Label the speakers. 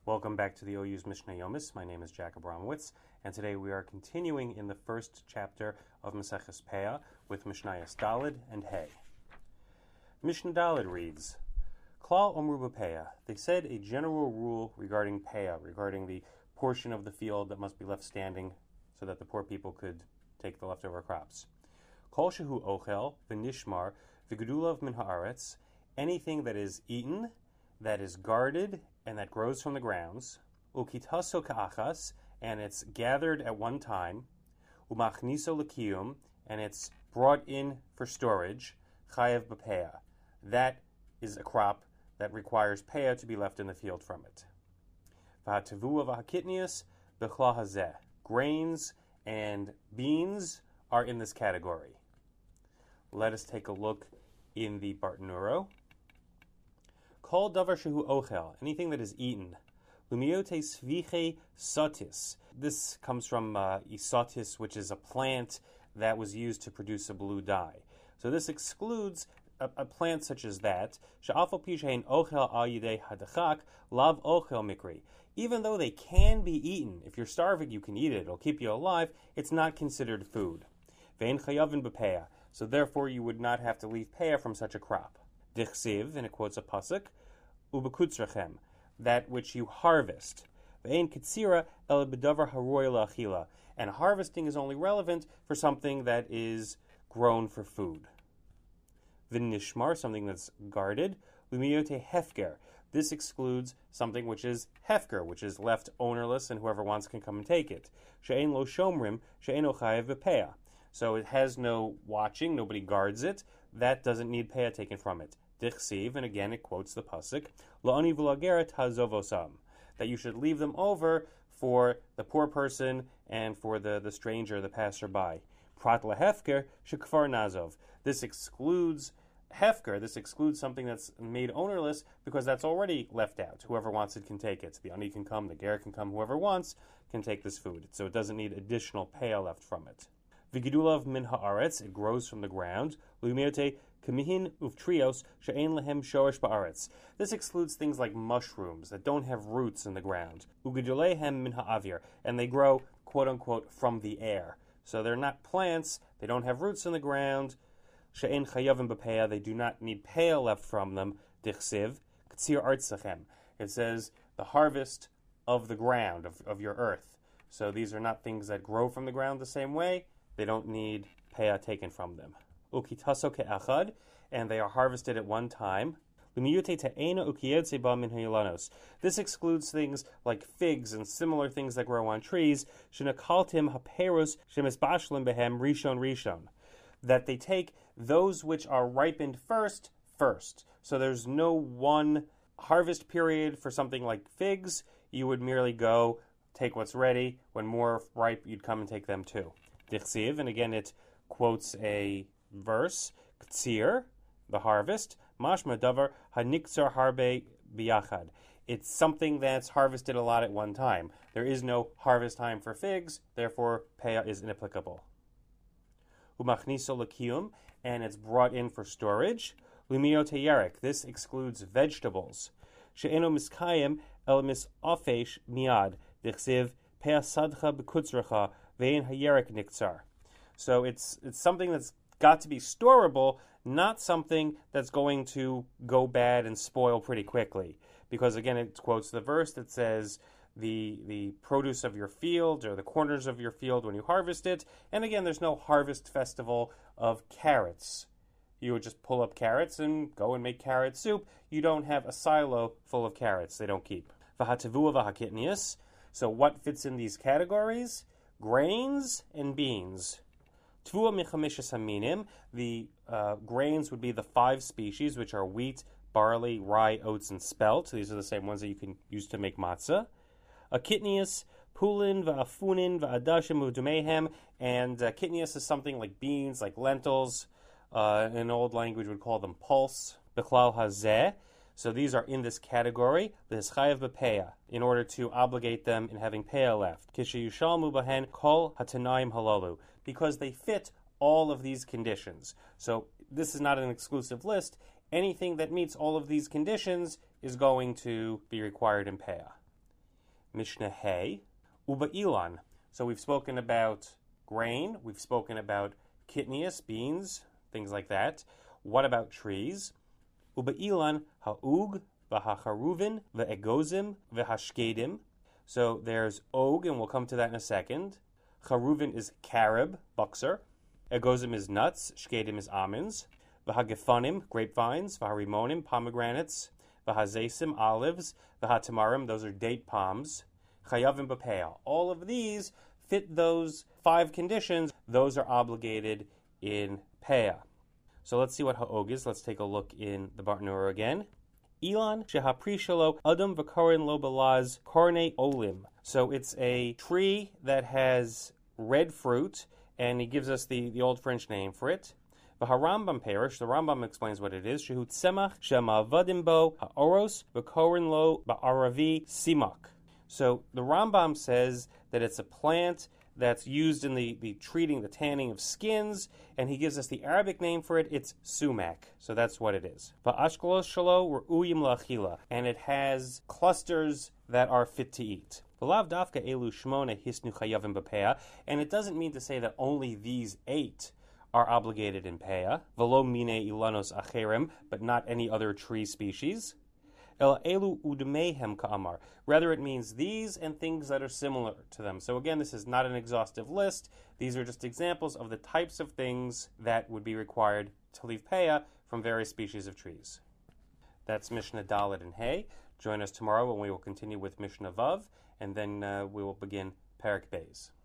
Speaker 1: Welcome back to the OU's Mishnah Yomis. My name is Jack Abramowitz, and today we are continuing in the first chapter of Maseches Peah with Mishnayos Daled and Hey. Mishnah Daled reads, Klal Omru b'Peah. They said a general rule regarding Peah, regarding the portion of the field that must be left standing so that the poor people could take the leftover crops. Kol shehu ochel v'nishmar v'gedulav min haaretz. Anything that is eaten, that is guarded, and that grows from the grounds, ukitaso ka'achas, and it's gathered at one time, umachniso l'kiyum, and it's brought in for storage, chayev b'peah. That is a crop that requires peah to be left in the field from it. V'hatavua v'hakitnius b'chla hazeh. Grains and beans are in this category. Let us take a look in the Bartenura. Kol davar shehu ochel, anything that is eaten. Lumiote sviche sotis. This comes from isotis, which is a plant that was used to produce a blue dye. So this excludes a plant such as that. She'afal pishein ochel al yidei hadachak lav ochel mikri. Even though they can be eaten, if you're starving, you can eat it. It'll keep you alive. It's not considered food. Vein chayavin b'peah. So therefore, you would not have to leave peah from such a crop. Dichsiv, and it quotes a pasuk, ubekutzrechem, that which you harvest. Ve'ein kitzira el b'davar haroy la'achila, and harvesting is only relevant for something that is grown for food. V'nishmar, something that's guarded. Lumiyote hefker, this excludes something which is hefker, which is left ownerless and whoever wants can come and take it. She'ein lo shomrim, she'ein ochayev b'peah. So it has no watching, nobody guards it. That doesn't need peah taken from it. Dichsiv, and again it quotes the pasuk, La'ani v'lageret hazovosam, that you should leave them over for the poor person and for the stranger, the passerby. Prat lahefker shekfar nazov. This excludes hefker, this excludes something that's made ownerless because that's already left out. Whoever wants it can take it. The ani can come, the ger can come, whoever wants can take this food. So it doesn't need additional peah left from it. V'gidulav min haaretz, it grows from the ground. Lumiyote kamihin uvtrios she'ein lehem shorish ba'aretz. This excludes things like mushrooms that don't have roots in the ground. Ugidulehem min ha'avir, and they grow, quote unquote, from the air. So they're not plants, they don't have roots in the ground. She'ein chayavim b'peah, they do not need peah left from them. Dichsiv, k'tzir artzachem. It says the harvest of the ground, of your earth. So these are not things that grow from the ground the same way. They don't need peah taken from them. Ukitaso ke'achad, and they are harvested at one time. This excludes things like figs and similar things that grow on trees. Shenakaltim haperos shemisbashlim behem rishon rishon. That they take those which are ripened first. So there's no one harvest period for something like figs. You would merely go take what's ready. When more ripe, you'd come and take them too. Dichsiv, and again it quotes a verse, Ktsir, the harvest, Mashma davar hanikzar harbe biyachad. It's something that's harvested a lot at one time. There is no harvest time for figs, therefore peah is inapplicable. Umachniso l'kiyum, and it's brought in for storage. Lumio teyarek, this excludes vegetables. She'eno miskayim el misafesh miad, dichsiv peah sadcha bekutzrecha, vein hayerek niktzar. So it's something that's got to be storable, not something that's going to go bad and spoil pretty quickly. Because again, it quotes the verse that says the produce of your field or the corners of your field when you harvest it. And again, there's no harvest festival of carrots. You would just pull up carrots and go and make carrot soup. You don't have a silo full of carrots. They don't keep. V'hatavua v'hakitnius. So what fits in these categories? Grains and beans. Tvua michamishes haminim. The grains would be the 5 species, which are wheat, barley, rye, oats, and spelt. These are the same ones that you can use to make matzah. Akitnius, pulin, va'afunin, va'adashim, u'dumehem. And kitnius is something like beans, like lentils. In old language, we'd call them pulse. B'klal hazeh. So these are in this category, the chayev b'peah, in order to obligate them in having peah left. Kishayushalmu bahen kol hatanaim halalu, because they fit all of these conditions. So this is not an exclusive list. Anything that meets all of these conditions is going to be required in peah. Mishnah Hey, Uba Ilan. So we've spoken about grain, we've spoken about kitnius, beans, things like that. What about trees? Uba Ilan ha'ug v'hacharuvin v'egozim v'hashkedim. So there's og, and we'll come to that in a second. Charuvin is carob, buxer. Egozim is nuts. Shkedim is almonds. V'hagefanim, grapevines. V'harimonim, pomegranates. V'hazesim, olives. V'hatamarim, those are date palms. Chayavim b'peah. All of these fit those 5 conditions. Those are obligated in peah. So let's see what ha'og is. Let's take a look in the Bartanura again. Ilan shehapri shelo adam v'korin lo balaz korne olim. So it's a tree that has red fruit, and he gives us the old French name for it. V'harambam perish. The Rambam explains what it is. Shehu tzemach shemavadim bo ha'oros v'korin lo ba'aravi simak. So the Rambam says that it's a plant that's used in the treating, the tanning of skins, and he gives us the Arabic name for it. It's sumac. So that's what it is. Va'ashkolos shelo re'uyim la'achila, and it has clusters that are fit to eat. V'lav dafka elu shmona hisnu chayavim b'peah, and it doesn't mean to say that only these 8 are obligated in peah. V'lo mine ilanos acherim, but not any other tree species. El elu udmehem ka'amar. Rather, it means these and things that are similar to them. So again, this is not an exhaustive list. These are just examples of the types of things that would be required to leave peah from various species of trees. That's Mishnah Dalet and Hey. Join us tomorrow when we will continue with Mishnah Vav, and then we will begin Perek Beis.